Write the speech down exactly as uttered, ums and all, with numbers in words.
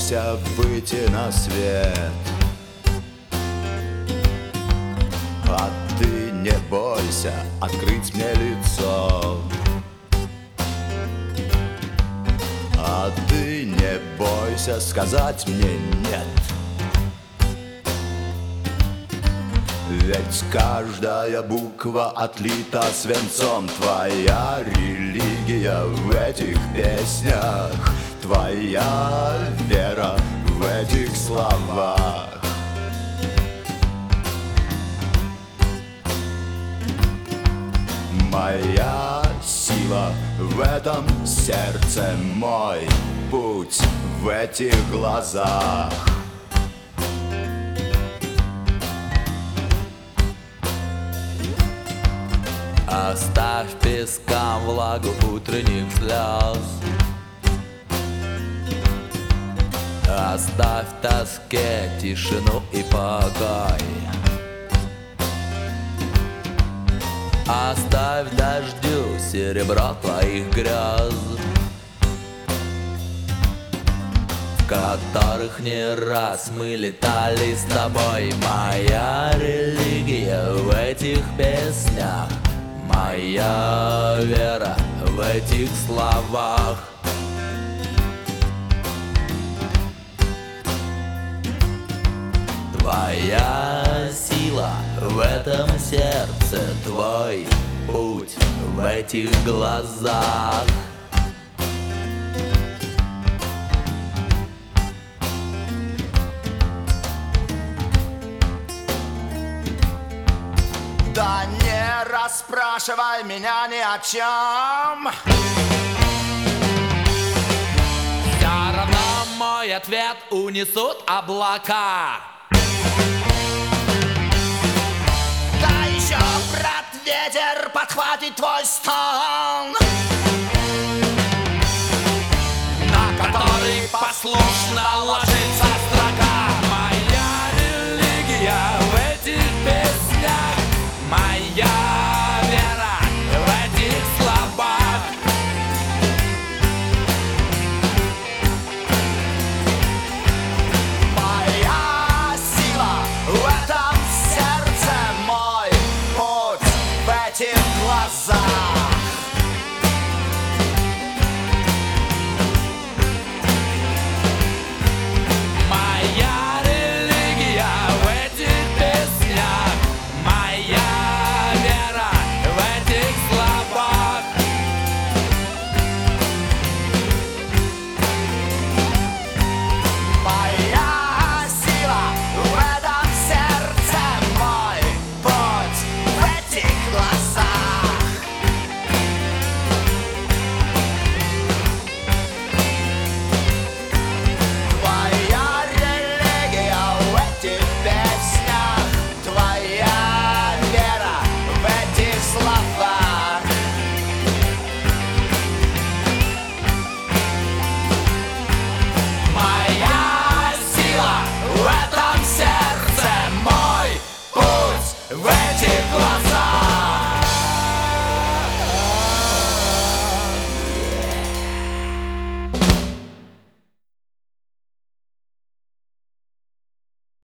бойся выйти на свет. А ты не бойся открыть мне лицо. А ты не бойся сказать мне нет. Ведь каждая буква отлита свинцом. Твоя религия в этих песнях, твоя вера в этих словах. Моя сила в этом сердце, мой путь в этих глазах. Оставь пескам влагу утренних слез. Оставь тоске тишину и покой. Оставь дождю серебро твоих грез, в которых не раз мы летали с тобой. Моя религия в этих песнях, моя вера в этих словах. Твоя сила в этом сердце, твой путь в этих глазах. Да не расспрашивай меня ни о чем. Все равно мой ответ унесут облака. Да еще, брат, ветер подхватит твой стон, на который послушно ложится строка. Моя религия в этих песнях, моя вера в этих словах. моя сила в этом сердце, мой путь в этих глазах.